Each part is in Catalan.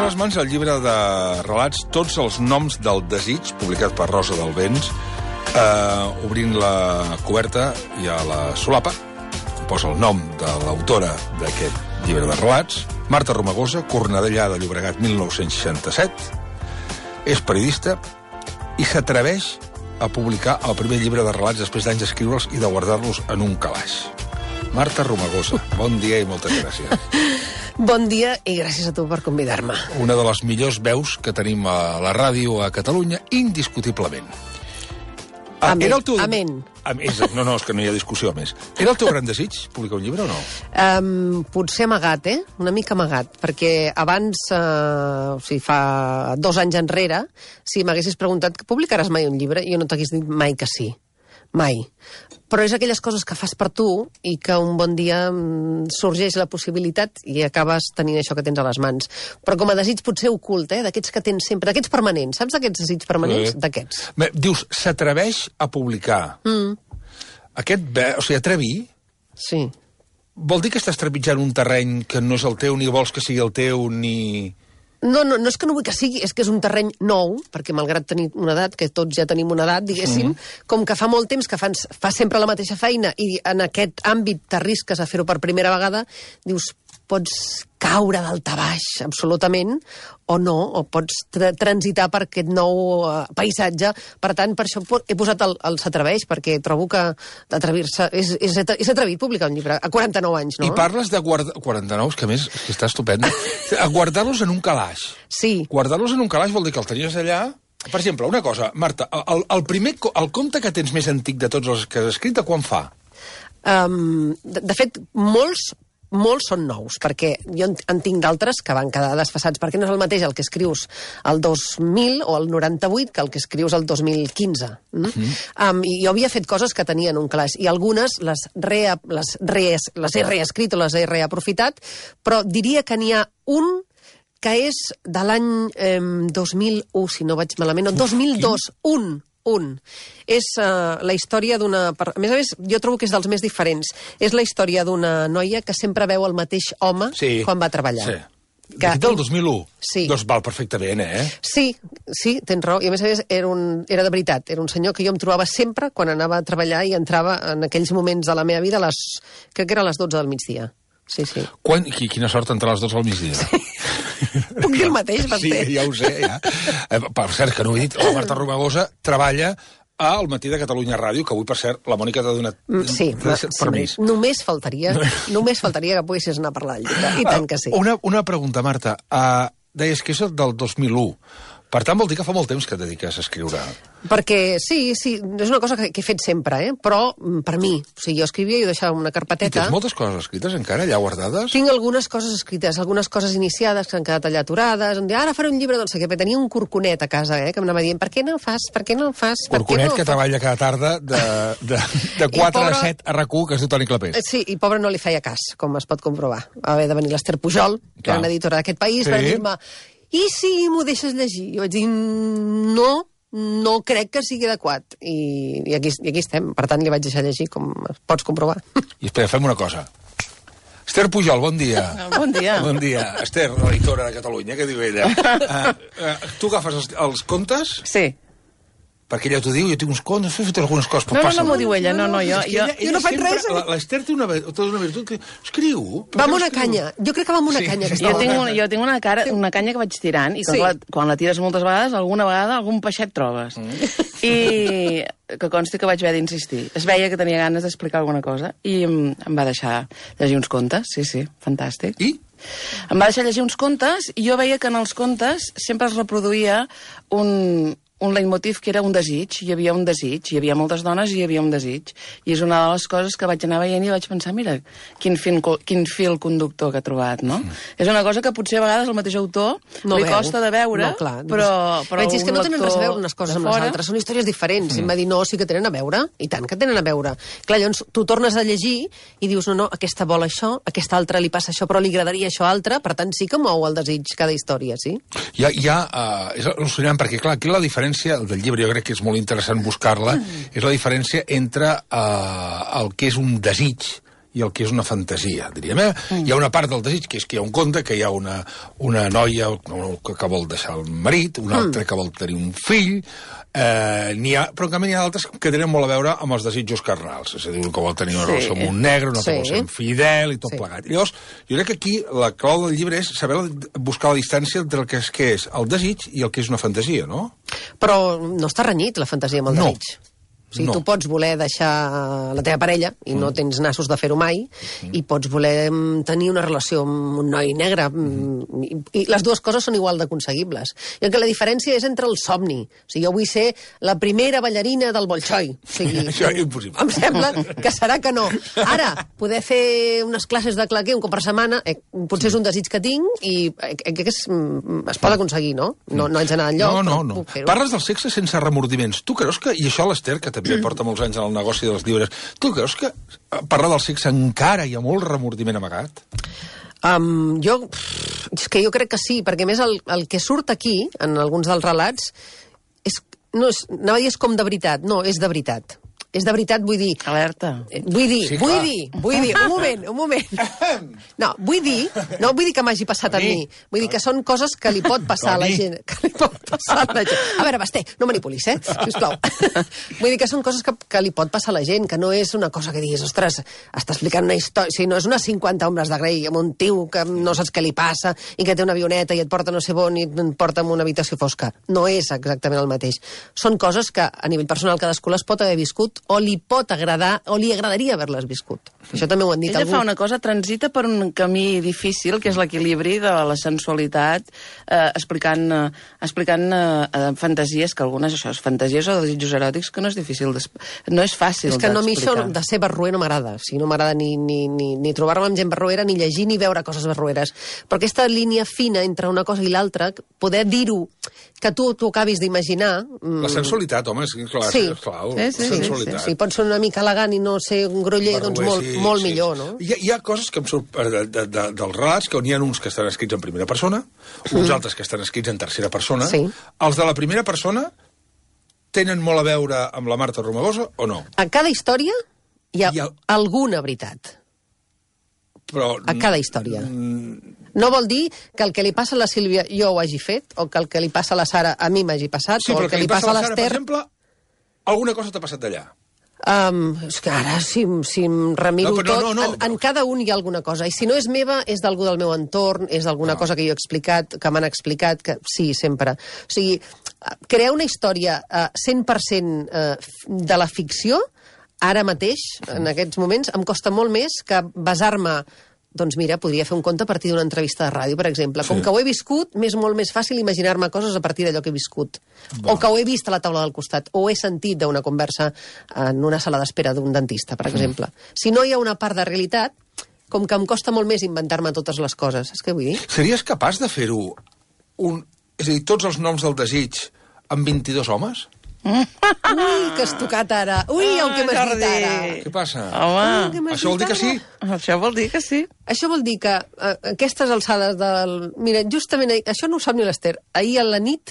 les mans el llibre de relats Tots els noms del desig, publicat per Rosa del Vents. Obrint la coberta i a la solapa posa el nom de l'autora d'aquest llibre de relats, Marta Romagosa, Cornellà de Llobregat, 1967. És periodista i s'atreveix a publicar el primer llibre de relats després d'anys d'escriure'ls i de guardar-los en un calaix. Marta Romagosa, bon dia i moltes gràcies. Bon dia i gràcies a tu per convidar-me. Una de les millors veus que tenim a la ràdio a Catalunya, indiscutiblement. Amén. Amén. No, és que no hi ha discussió més. Era el teu gran desig publicar un llibre o no? Potser amagat, una mica amagat, perquè abans, o sigui, fa 2 anys enrere, si m'haguessis preguntat que publicaràs mai un llibre, jo no t'hagués dit mai que sí. Mai. Però és aquelles coses que fas per tu i que un bon dia sorgeix la possibilitat i acabes tenint això que tens a les mans. Però com a desig potser ocult, d'aquests que tens sempre, d'aquests permanents, saps d'aquests desigs permanents? D'aquests. Dius, s'atreveix a publicar. O sigui, atrevi? Sí. Vol dir que estàs trepitjant un terreny que no és el teu, ni vols que sigui el teu, ni... No és que no vull que sigui, és que és un terreny nou, perquè malgrat tenir una edat, que tots ja tenim una edat, diguéssim, com que fa molt temps que fa sempre la mateixa feina i en aquest àmbit t'arrisques a fer-ho per primera vegada, dius, pots caure dalt a baix, absolutament, o no, o pots transitar per aquest nou paisatge. Per tant, per això he posat el s'atreveix, perquè trobo que atrevir-se... És atrevit publicar un llibre a 49 anys, no? I parles de 49, que a més que està estupenda. Guardar-los en un calaix. Sí. Guardar-los en un calaix vol dir que els tenies allà... Per exemple, una cosa, Marta, el conte que tens més antic de tots els que has escrit, de quan fa? De fet, molts són nous, perquè jo en tinc d'altres que van quedar desfasats, perquè no és el mateix el que escrius el 2000 o el 98 que el que escrius el 2015. I jo havia fet coses que tenien un calaix, i algunes les he reescrit o les he reaprofitat, però diria que n'hi ha un que és de l'any 2001, si no vaig malament, o 2002, És la història d'una... A més, jo trobo que és dels més diferents. És la història d'una noia que sempre veu el mateix home quan va treballar. Sí. Del 2001? Sí. Doncs val perfectament, Sí, tens raó. I a més era de veritat. Era un senyor que jo em trobava sempre quan anava a treballar i entrava en aquells moments de la meva vida, crec que era a les 12 del migdia. Sí. Quina sort entrar a les 12 al migdia. Puc dir el mateix, Sí, ja ho sé, ja. Per cert, que no ho he dit, la Marta Romagosa treballa al Matí de Catalunya Ràdio, que avui, per cert, la Mònica t'ha donat permís. Només faltaria que poguessis anar a parlar al llibre. I tant que sí. Una pregunta, Marta. Deies que és del 2001. Per tant, vol dir que fa molt temps que et dediques a escriure. Perquè, sí, és una cosa que he fet sempre, però per mi. O sigui, jo escrivia i ho deixava en una carpeteta. I tens moltes coses escrites encara, allà guardades? Tinc algunes coses escrites, algunes coses iniciades que han quedat allà aturades, on ara faré un llibre, doncs, que tenia un corconet a casa, que m'anava dient, per què no el fas? Corconet que treballa cada tarda de 4 a 7 a RAC1, que es diu Toni Clapés. Sí, i pobre no li feia cas, com es pot comprovar. Va haver de venir l'Ester Pujol, gran editora d'aquest país, per dir-me, i si m'ho deixes llegir? Jo vaig dir, no crec que sigui adequat. I aquí estem. Per tant, li vaig deixar llegir, com pots comprovar. I espera, fem una cosa. Esther Pujol, bon dia. Bon dia. Bon dia. Esther, editora de Catalunya, què diu ella? Tu agafes els contes? Sí. Perquè ella t'ho diu, jo tinc uns contes, he fet algunes coses, però passa. No m'ho diu ella, jo no faig res. L'Esther té una virtut que escriu. Va amb una canya, jo crec que va amb una canya. Jo tinc una canya que vaig tirant, i quan la tires moltes vegades, alguna vegada algun peixet trobes. I que consti que vaig haver d'insistir. Es veia que tenia ganes d'explicar alguna cosa, i em va deixar llegir uns contes, sí, fantàstic. I? Em va deixar llegir uns contes, i jo veia que en els contes sempre es reproduïa un leitmotiv que era un desig. Hi havia un desig, hi havia moltes dones i hi havia un desig. I és una de les coses que vaig anar veient i vaig pensar, mira, quin fil conductor que ha trobat, no? És una cosa que potser a vegades el mateix autor li costa de veure, però vaig dir, és que no tenen res a veure unes coses amb les altres, són històries diferents. I em va dir, no, sí que tenen a veure, i tant que tenen a veure. Clar, llavors tu tornes a llegir i dius, no, aquesta vol això, aquesta altra li passa això, però li agradaria això altre, per tant sí que mou el desig cada història, sí? És al·lucinant, perquè clar, aquí la diferència del llibre, jo crec que és molt interessant buscar-la, és la diferència entre el que és un desig i el que és una fantasia, diríem. Hi ha una part del desig, que és que hi ha un conte, que hi ha una noia que vol deixar el marit, una altra que vol tenir un fill, però en canvi n'hi ha d'altres que tenen molt a veure amb els desitjos carnals, és a dir, un que vol tenir una relació amb un negre, un altre vol ser infidel i tot plegat. I llavors, jo crec que aquí la clau del llibre és saber buscar la distància entre el que és el desig i el que és una fantasia, no? Però no està renyit la fantasia amb el desig. O sigui, tu pots voler deixar la teva parella i no tens nassos de fer-ho mai, i pots voler tenir una relació amb un noi negre, i les dues coses són igual d'aconseguibles. I que la diferència és entre el somni. O sigui, jo vull ser la primera ballarina del Bolxoi. O sigui, això és impossible. Em sembla que serà que no. Ara, poder fer unes classes de claqué un cop per setmana, potser és un desig que tinc i es pot aconseguir, no? No haig d'anar enlloc. No. Parles del sexe sense remordiments. Tu creus que, i això l'Ester, que també porta molts anys en el negoci dels llibres, tu creus que parlar del sexe encara hi ha molt remordiment amagat? És que jo crec que sí, perquè més el que surt aquí, en alguns dels relats, anava a dir és com de veritat, no, és de veritat. És de veritat, vull dir... Alerta. Vull dir, un moment. No, vull dir que m'hagi passat a mi. Vull dir que són coses que li pot passar a la gent. A veure, Basté, no manipulis, sisplau. Vull dir que són coses que li pot passar a la gent, que no és una cosa que diguis, ostres, està explicant una història... O sigui, no és unes 50 ombres de Grey amb un tio que no saps què li passa i que té una avioneta i et porta no sé on i et porta en una habitació fosca. No és exactament el mateix. Són coses que a nivell personal cadascú les pot haver viscut o li pot agradar, o li agradaria haver-les viscut. Això també ho han dit algú. Ella fa una cosa, transita per un camí difícil, que és l'equilibri de la sensualitat, explicant fantasies, que algunes, això, fantasies o desitjos eròtics, que no és difícil, no és fàcil d'explicar. És que no, a mi això de ser barroer no m'agrada. O sigui, no m'agrada ni trobar-me amb gent barroera, ni llegir, ni veure coses barroeres. Però aquesta línia fina entre una cosa i l'altra, poder dir-ho, que tu acabis d'imaginar... La sensualitat, home, és clar, sí. És clau. Sí. Si pots ser una mica elegant i no ser un groller, doncs molt millor, no? Hi ha coses que em surt dels relats, que n'hi ha uns que estan escrits en primera persona, uns altres que estan escrits en tercera persona. Sí. Els de la primera persona tenen molt a veure amb la Marta Romagosa o no? A cada història hi ha alguna veritat. Però... A cada història. No vol dir que el que li passa a la Sílvia jo ho hagi fet, o que el que li passa a la Sara a mi m'hagi passat, sí, o el que li passa a l'Ester... Per exemple, alguna cosa t'ha passat d'allà. És que ara, si em remiro tot, en cada un hi ha alguna cosa. I si no és meva, és d'algú del meu entorn, és d'alguna cosa que jo he explicat, que m'han explicat, que sí, sempre. O sigui, crear una història 100% de la ficció, ara mateix, en aquests moments, em costa molt més que basar-me... Doncs mira, podria fer un conte a partir d'una entrevista de ràdio, per exemple. Com que ho he viscut, m'és molt més fàcil imaginar-me coses a partir d'allò que he viscut. O que ho he vist a la taula del costat, o he sentit d'una conversa en una sala d'espera d'un dentista, per exemple. Si no hi ha una part de realitat, com que em costa molt més inventar-me totes les coses. És que vull dir? Series capaç de fer-ho, és a dir, tots els noms del desig amb 22 homes? Ui, que has tocat ara. Ui, el que m'has dit ara. Què passa? Home, això vol dir que sí? Això vol dir que sí. Això vol dir que aquestes alçades del... Mira, justament ahir, això no ho sap ni l'Ester. Ahir a la nit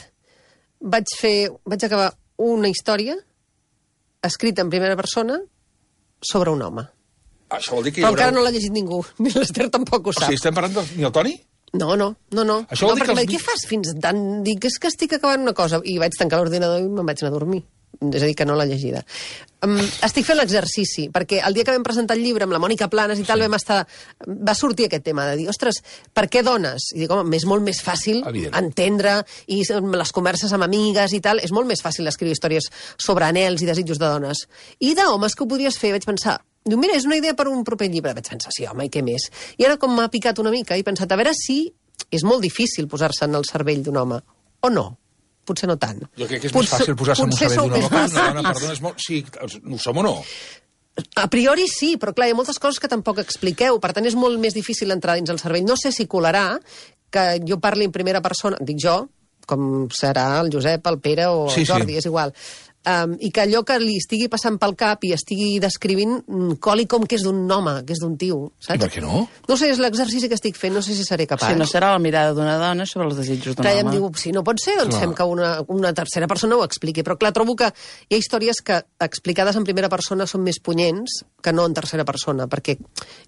vaig acabar una història escrita en primera persona sobre un home. Això vol dir que però encara no l'ha llegit ningú. Ni l'Ester tampoc ho sap. O sigui, estem parlant del Toni? No. Això vol dir perquè què fas fins tant? Dic, és que estic acabant una cosa. I vaig tancar l'ordinador i me'n vaig anar a dormir. És a dir, que no l'ha llegida. Estic fent l'exercici, perquè el dia que vam presentar el llibre amb la Mònica Planes i tal, va sortir aquest tema de dir, ostres, per què dones? I dic, home, és molt més fàcil entendre, i les converses amb amigues i tal, és molt més fàcil escriure històries sobre anhels i desitjos de dones. I d'homes que ho podries fer, vaig pensar, diu, mira, és una idea per un proper llibre. Vaig pensar, sí, home, i què més? I ara com m'ha picat una mica, he pensat, a veure si és molt difícil posar-se en el cervell d'un home, o no? Potser no tant. Jo crec que és més fàcil posar-se en un cervell d'un home que una dona, perdona, és molt... Sí, ho som o no? A priori sí, però clar, hi ha moltes coses que tampoc expliqueu, per tant és molt més difícil entrar dins el cervell. No sé si colarà que jo parli en primera persona, dic jo, com serà el Josep, el Pere o el Jordi, és igual. i que allò que li estigui passant pel cap i estigui descrivint coli com que és d'un home, que és d'un tio, saps? I per què no? No sé, és l'exercici que estic fent, no sé si seré capaç. Si no serà la mirada d'una dona sobre els desitjos d'un Clar, home. ja em diu, si no pot ser, doncs fem que una tercera persona ho expliqui. Però clar, trobo que hi ha històries que explicades en primera persona són més punyents que no en tercera persona, perquè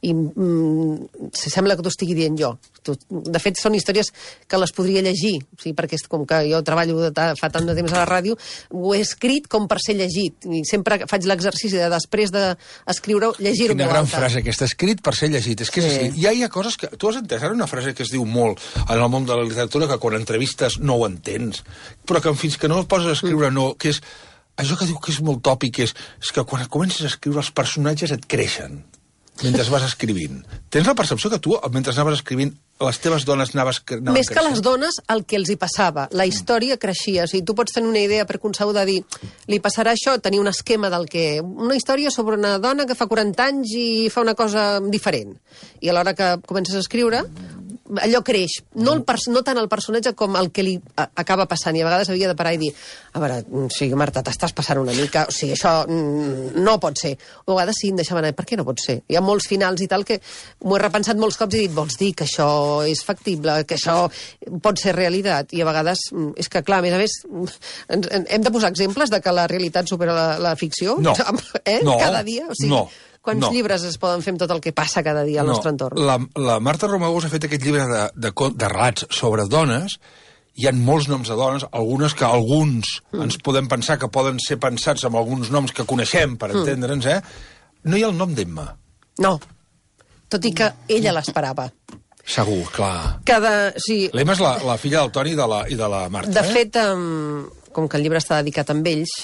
sembla que t'ho estigui dient jo. De fet, són històries que les podria llegir, sí, perquè com que jo treballo fa tant de temps a la ràdio, ho he escrit com per ser llegit. I sempre faig l'exercici de, després d'escriure-ho, llegir-ho Quina molt gran alta. frase aquesta, escrit per ser llegit. És que és així. Hi ha coses que... Tu has entès ara una frase que es diu molt en el món de la literatura, que quan entrevistes no ho entens, però que fins que no el poses a escriure no, que és... Això que diu que és molt tòpic és que quan comences a escriure els personatges et creixen mentre vas escrivint. Tens la percepció que tu, mentre anaves escrivint, les teves dones anaven Més que creixent? les dones, el que els hi passava. La història creixia. O sigui, tu pots tenir una idea preconcebuda de dir li passarà això, tenir un esquema del que... Una història sobre una dona que fa 40 anys i fa una cosa diferent. I a l'hora que comences a escriure, allò creix. No tant el personatge com el que li acaba passant. I a vegades havia de parar i dir, a veure, o sigui, Marta, t'estàs passant una mica, o sigui, això no pot ser. O a vegades sí, em deixaven anar, per què no pot ser? Hi ha molts finals i tal que m'ho he repensat molts cops i he dit, vols dir que això és factible, que això pot ser realitat? I a vegades, és que clar, a més, hem de posar exemples de que la realitat supera la ficció? No. No. Cada dia? O sigui, No. Quants llibres es poden fer amb tot el que passa cada dia al nostre entorn? La Marta Romagós ha fet aquest llibre de relats sobre dones. Hi ha molts noms de dones, algunes que alguns ens podem pensar que poden ser pensats amb alguns noms que coneixem, per entendre'ns, No hi ha el nom d'Emma. No. Tot i que ella l'esperava. Segur, clar. Sí, L'Emma és la filla del Toni i de la Marta. de fet, com que el llibre està dedicat a ells,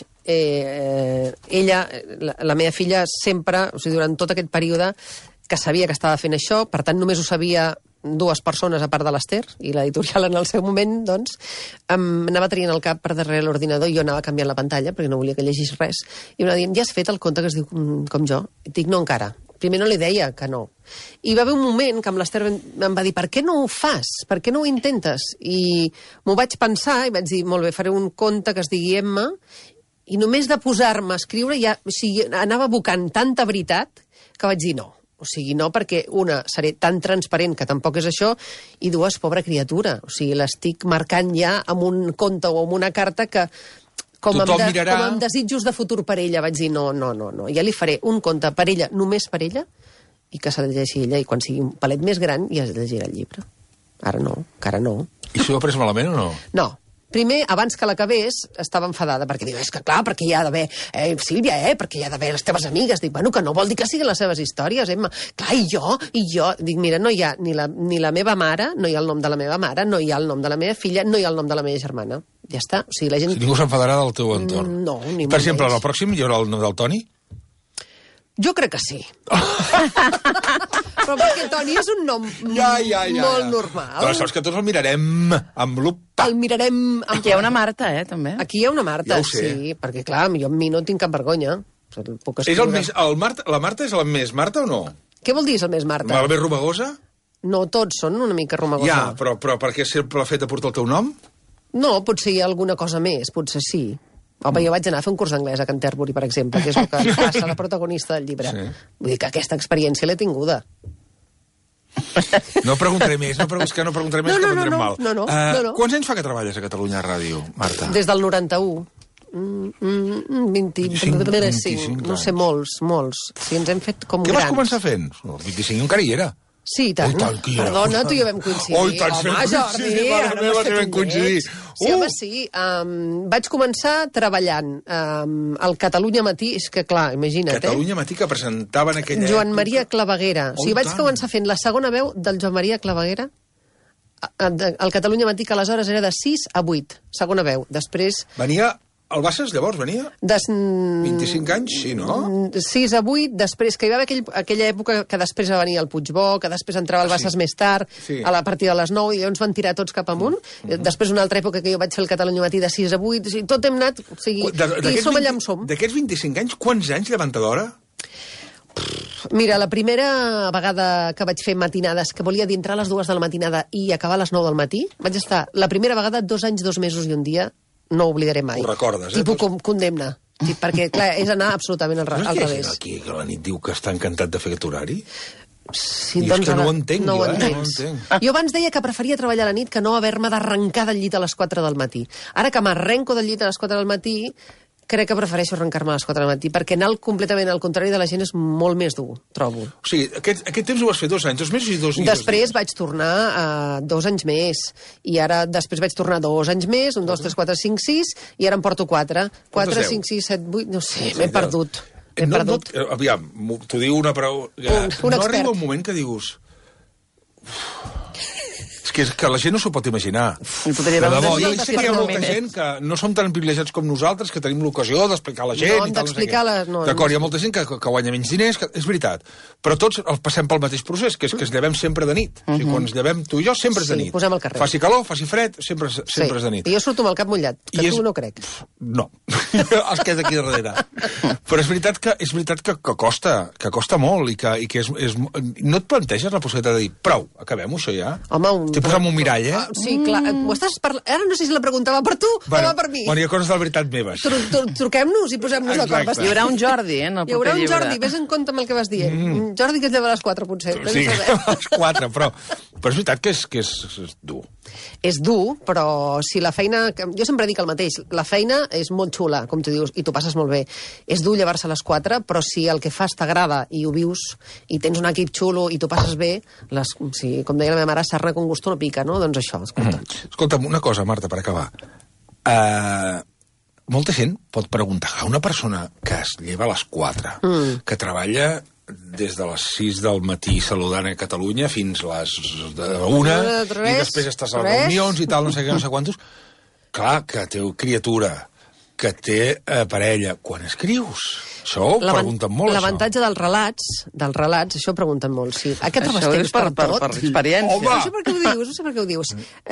ella, la meva filla, sempre, o sigui, durant tot aquest període, que sabia que estava fent això, per tant només ho sabia 2 persones a part de l'Ester, i l'editorial en el seu moment, doncs, anava traient el cap per darrere l'ordinador i jo anava canviant la pantalla, perquè no volia que llegís res, i una dient, ja has fet el conte que es diu com jo? I dic, no encara. Primer no li deia que no. I va haver un moment que amb l'Ester em va dir, per què no ho fas? Per què no ho intentes? I m'ho vaig pensar i vaig dir, molt bé, faré un conte que es digui Emma, i només de posar-me a escriure ja, o sigui, anava evocant tanta veritat que vaig dir no. O sigui, no, perquè una, seré tan transparent, que tampoc és això, i 2, pobra criatura. O sigui, l'estic marcant ja amb un conte o amb una carta que com amb desitjos de futur per ella, vaig dir no, ja li faré un conte per ella, només per ella, i que se llegeixi ella, i quan sigui un palet més gran ja es llegirà el llibre. Ara no, encara no. I s'ho ha pres malament o no? No. Primer, abans que l'acabés, estava enfadada, perquè diu, és que clar, perquè hi ha d'haver, Sílvia, perquè hi ha d'haver les teves amigues. Dic, bueno, que no vol dir que siguin les seves històries, Emma. Clar, i jo. Dic, mira, no hi ha ni la meva mare, no hi ha el nom de la meva mare, no hi ha el nom de la meva filla, no hi ha el nom de la meva germana. Ja està. O sigui, la gent... Si ningú s'enfadarà del teu entorn. No, ni Per exemple, en el pròxim hi haurà el nom del Toni? Jo crec que sí. Però perquè Toni és un nom molt normal. Però saps que tots el mirarem amb lupa. El mirarem... Aquí hi ha una Marta, també. Aquí hi ha una Marta, ja ho sé. sí, perquè clar, jo amb mi no tinc cap vergonya. Puc És el més... La Marta és la més Marta o no? Què vol dir és el més Marta? La més rumagosa? No, tots són una mica rumagosa. Ja, però per què sempre el fet de portar el teu nom? No, potser hi ha alguna cosa més, potser sí. Home, jo vaig anar a fer un curs d'anglès a Canterbury, per exemple, que és el que passa la protagonista del llibre. Sí. Vull dir que aquesta experiència l'he tinguda. No preguntaré més, que no preguntaré més, que prendrem mal. No. Quants anys fa que treballes a Catalunya Ràdio, Marta? Des del 91. 25, no sé, molts. Sí, ens hem fet com grans. Què vas començar fent? El 25 encara hi era. Sí, i tant. Perdona, tu i jo vam coincidir. Oh, i tant, home, Jordi, ara m'has fet un lleig. Sí, home, sí. Vaig començar treballant al Catalunya Matí, és que clar, imagina't, Catalunya Matí, que presentaven aquella Joan Maria Claveguera. O sigui, vaig començar fent la segona veu del Joan Maria Claveguera al Catalunya Matí, que aleshores era de 6 a 8, segona veu. Després... Venia... El Bassas, llavors, venia? 25 anys, sí, no? 6 a 8, després, que hi va haver aquella època que després va venir el Puigbó, que després entrava el Bassas més tard, a la partir de les 9, i llavors van tirar tots cap amunt. Després una altra època que jo vaig fer el Catalunya Matí de 6 a 8, o sigui, tot hem anat... O sigui, i som allà on som. D'aquests 25 anys, quants anys llevantadora? Mira, la primera vegada que vaig fer matinades, que volia dir entrar a les 2 de la matinada i acabar a les 9 del matí, vaig estar la primera vegada 2 anys, 2 mesos i un dia. No ho oblidaré mai. Ho recordes, Tipus com condemna. Sí, perquè, clar, és anar absolutament al Però és revés. aquí que a la nit diu que està encantat de fer aquest horari? Sí, I és que no ho entenc, no ho jo, no ho entens. entenc. Jo abans deia que preferia treballar a la nit que no haver-me d'arrencar del llit a les 4 del matí. Ara que m'arrenco del llit a les 4 del matí, crec que prefereixo arrencar-me a les 4 del matí, perquè anar completament al contrari de la gent és molt més dur, trobo. O sigui, aquest temps ho vas fer 2 anys, 2 mesos i 2 dies. Després vaig tornar 2 anys més, i ara després vaig tornar 2 anys més, 1, 2, 3, 4, 5, 6, i ara en porto 4. 4, 5, 6, 7, 8, no sé, m'he perdut. M'he perdut. Aviam, t'ho diu una prou... Un No expert. arriba un moment que dius... És que la gent no s'ho pot imaginar. podria De haver debò, un jo desig sé que hi ha per molta només. gent que no som tan privilegiats com nosaltres, que tenim l'ocasió d'explicar a la gent... No, i tal, d'explicar no sé la- no, què. D'acord, no. hi ha molta gent que guanya menys diners, és veritat. Però tots els passem pel mateix procés, que és que ens llevem sempre de nit. O sigui, quan ens llevem tu i jo, sempre és de Sí, nit. posem al carrer. Faci calor, faci fred, sempre és de nit. I jo surto amb el cap mullat, que I tu és- no crec. No, es queda aquí darrere. Però és veritat que costa molt i que és... No et planteges la possibilitat de dir prou, acabem-ho, això ja? Home, T'he posat un mirall, eh? Sí, clar, m'ho estàs parlant... Ara no sé si la pregunta va per tu o va per mi. Bueno, hi ha coses de la veritat meves. Truquem-nos i posem-nos d'acord. Exacte. Hi haurà un Jordi, en el Hi haurà proper un llibre. Jordi, vés en compte amb el que vas dient. Jordi que es lleva a les 4, potser. Sí, Vés a saber. a les 4, però és veritat que és dur. És dur, però si la feina... Jo sempre dic el mateix, la feina és molt xula, com tu dius, i t'ho passes molt bé. És dur llevar-se a les 4, però si el que fas t'agrada i ho vius, i tens un equip xulo i t'ho passes bé, com deia la meva mare, sarna con gusto no pica, no? Doncs això, escolta. Escolta'm, una cosa, Marta, per acabar. Molta gent pot preguntar a una persona que es lleva a les 4, que treballa des de les 6 del matí saludant a Catalunya fins a les 1, i després estàs a les reunions i tal, no sé què, no sé quantos. Clar, que té criatura, que té parella. Quan escrius? Això ho pregunten molt, això. L'avantatge dels relats, això ho pregunten molt, sí. Aquest Això abastens és per experiència. Home! No sé per què ho dius,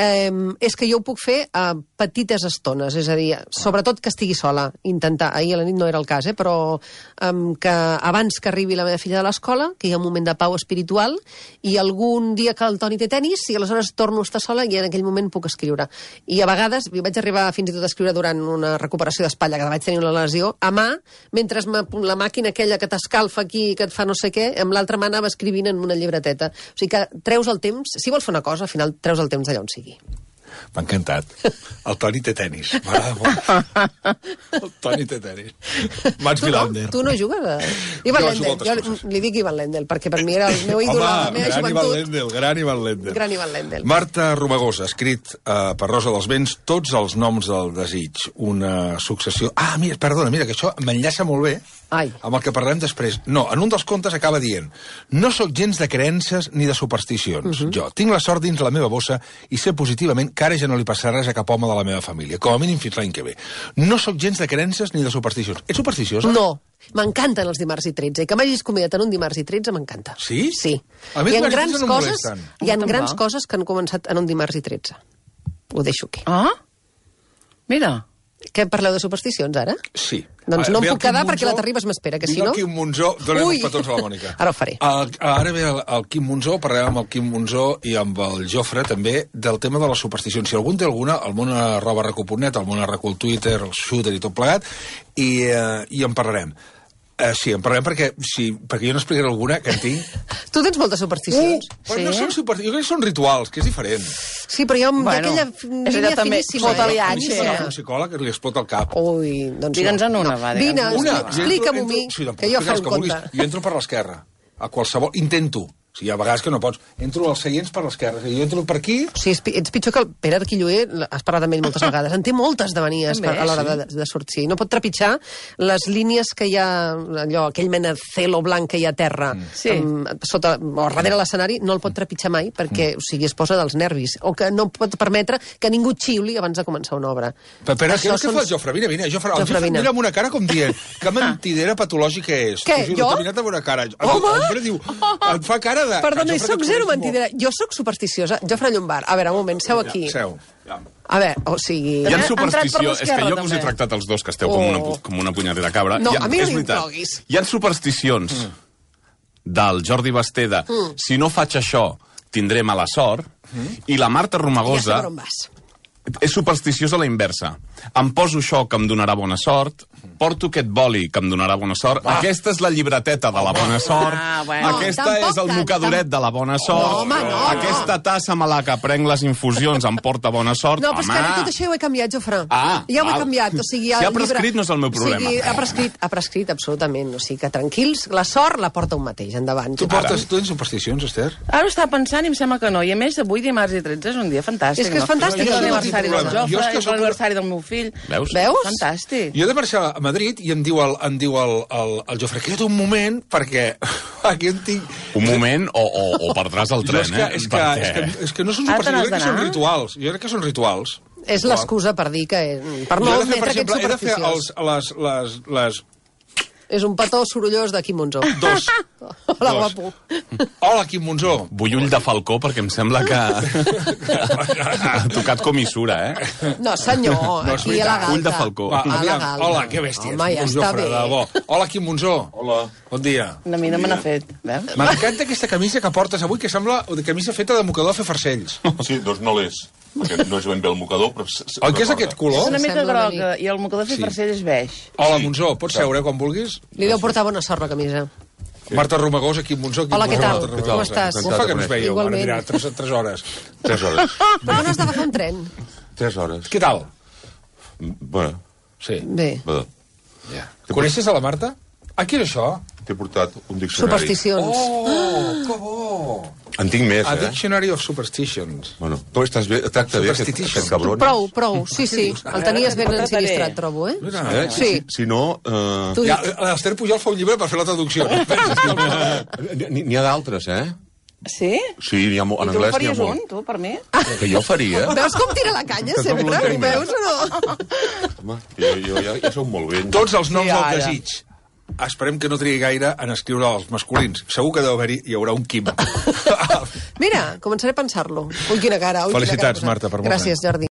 és que jo ho puc fer a petites estones, és a dir, sobretot que estigui sola, intentar, ahir a la nit no era el cas, però que abans que arribi la meva filla de l'escola, que hi ha un moment de pau espiritual, i algun dia que el Toni té tenis, i aleshores torno a estar sola i en aquell moment puc escriure. I a vegades, vaig arribar fins i tot a escriure durant una recuperació d'espatlla, que vaig tenir una lesió, a mà, mentre la màquina aquella que t'escalfa aquí, que et fa no sé què, amb l'altra mà anava escrivint en una llibreteta. O sigui que treus el temps, si vols fer una cosa, al final treus el temps d'allà on sigui. M'ha encantat. El Toni té tenis. M'agrada molt. El Toni té tenis. Mats Vilander. Tu no jugues a... Ivan Lendl. Jo li dic Ivan Lendl, perquè per mi era el meu ídol a la meva joventut. Gran Ivan Lendl. Gran Ivan Lendl. Marta Romagosa ha escrit per Rosa dels Vents tots els noms del desig. Una successió... Ah, mira, perdona, que això m'enllaça molt bé amb el que parlem després. No, en un dels contes acaba dient: no sóc gens de creences ni de supersticions. Jo tinc la sort dins la meva bossa i sé positivament que ara ja no li passarà res a cap home de la meva família, com a mínim fins l'any que ve. No sóc gens de creences ni de supersticions. Ets supersticiosa? No. M'encanten els dimarts i 13. I que m'hagis convidat en un dimarts i 13 m'encanta. Sí? Sí. A mi Hi ha els grans dimarts i 13 no em coses, molesten. hi ha grans coses que han començat en un dimarts i 13. Ho deixo aquí. Ah? Mira. Què, parleu de supersticions, ara? Sí. Doncs no Ve em el puc quedar Quim perquè la Monzó, Terribas m'espera, que si vine no... el Quim Monzó, donem Ui! uns petons a la Mònica. Ara ho faré. Ara ve el Quim Monzó, parlem amb el Quim Monzó i amb el Jofre, també, del tema de les supersticions. Si algun té alguna, el món@recu.net, el món@recu al Twitter, el shooter i tot plegat, i en parlarem. Sí, en parlem perquè jo n'explicaré alguna que en tinc. Tu tens moltes supersticions. Però no són supersticions, jo crec que són rituals, que és diferent. Sí, però hi ha aquella és línia allò també, finíssima. fotaliatge. A mi sona un psicòleg que li explota el cap. Ui, doncs Digue'ns-en una, va, Vine, digue'ns-en explica'm-ho a mi, Sí, doncs, que jo explica els faré un vulguis. conte. Jo entro per l'esquerra, a qualsevol... Intento. O sigui, hi ha vegades que no pots. Entro als seients per l'esquerra. O sigui, jo entro per aquí... O sigui, ets pitjor que el Pere de Quilloé, has parlat amb ell moltes vegades. En té moltes de manies També, a l'hora de sortir. No pot trepitjar les línies que hi ha, allò, aquell mena de celo blanc que hi ha a terra, Sí. sota, o darrere l'escenari, no el pot trepitjar mai perquè, o sigui, es posa dels nervis. O que no pot permetre que ningú xiuli abans de començar una obra. Però Això què fa el Jofre? Vine. El Jofre, Jofre vine. mira amb una cara com dient que mentidera patològica és. Què, T'ho juro, jo? t'ha mirat amb una cara. Home! Home, diu, et fa cara de... Perdona, El i Jofre soc que zero coneix mentidera. Jo sóc supersticiosa. Jofre Llombard, a veure, un moment, seu aquí. Seu. A veure, o sigui... Hi ha Entrat per superstició... És que l'esquerra, jo que us he també. tractat els dos, que esteu com una punyetera cabra... No, a mi no és veritat, m'incloguis. Hi ha supersticions del Jordi Basteda. Si no faig això, tindré mala sort. I la Marta Ja sé Romagosa... per on vas. És supersticiós a la inversa. Em poso això que em donarà bona sort, porto aquest boli que em donarà bona sort, aquesta és la llibreteta de la bona sort, bueno. aquesta No, és el tampoc mocadoret de la bona sort, No, home, no, aquesta tassa me la que prenc les infusions em porta bona sort. No, però és que ara Home, tot això ja ho he canviat, Jofre. Ah, ja ho he val. canviat. O sigui, Si ha prescrit no és el meu problema. O sigui, ha prescrit, absolutament. O sigui que tranquils, la sort la porta un mateix, endavant. Tu tens supersticions, Esther? Ara ho estava pensant i em sembla que no. I a més, avui, dimarts i 13, és un dia fantàstic. És que és fantàstic, És això no l'aniversari tinc del problema. Jo és Jofre, que és sóc- l'aniversari del meu fill. Veus? Fantàstic. Jo he de marxar a Madrid i em diu el Jofre que jo té un moment perquè aquí en tinc... Un moment o perdràs el Jo tren, és que no són Ara te supersticions, n'has jo crec que són d'anar? rituals. Jo crec que són rituals. És l'excusa per dir que... Per no Jo he de fer, per admetre que ets exemple, he de fer supersticiós. les És un petó sorollós de Quim Monzó. dos. Hola, Dos. guapo. Hola, Quim Monzó. Vull ull de falcó perquè em sembla que ha tocat comissura, eh? No, senyor, No, és aquí a la galta. Ull de falcó. Va, A la aviam. galta. Hola, que bèstia. Home, ja ets, està Jofre, bé. de bo. Hola, Quim Monzó. Hola. Bon dia. A mi no me n'ha fet, veus? M'encanta aquesta camisa que portes avui, que sembla de camisa feta de mocador a fer farcells. Sí, doncs no l'és. Perquè no és ben bé el mocador, però... Oi que és aquest És color? una mica Sembla una groga i el mocador de fer farcell és beix. Hola, Monzó, pots seure quan vulguis? Li deu portar bona sort, la camisa. Marta Romagós, aquí Monzó. Hola, què tal? Marta Romagós. Com estàs? Com fa que no es veieu? Ara Igualment. dirà 3 hores. 3 hores. Per què no has d'agafar un tren? 3 hores. Què tal? Bueno, Sí. Bé. va. Ja. Coneixes a la Marta? Ah, què era això? T'he portat un diccionari. Supersticions. Oh, que bo! En tinc més, A eh? Dictionary of Superstitions. Bueno, tu estàs bé? Tracta bé Superstition. aquest cabron? Prou, sí. El tenies ben ensinistrat, trobo, eh? Eh? Sí. Si no... Tu Ja, l'Esther Pujol fa un llibre per fer la traducció. No penses que... N'hi ha d'altres, eh? Sí? Sí, n'hi ha molt. I En tu anglès n'hi ha faries molt. un, tu, per mi? Que jo faria. Veus com tira la canya, sempre? Ho veus o no? Home, jo ja soc molt vell. Tots els noms Sí, del ara. desig. Esperem que no trigui gaire en escriure els masculins. Segur que hi haurà un Quim. Mira, començaré a pensar-lo. Ui, quina cara. Ui, quina Felicitats, cara. Marta, per molts Gràcies, anys. Jordi.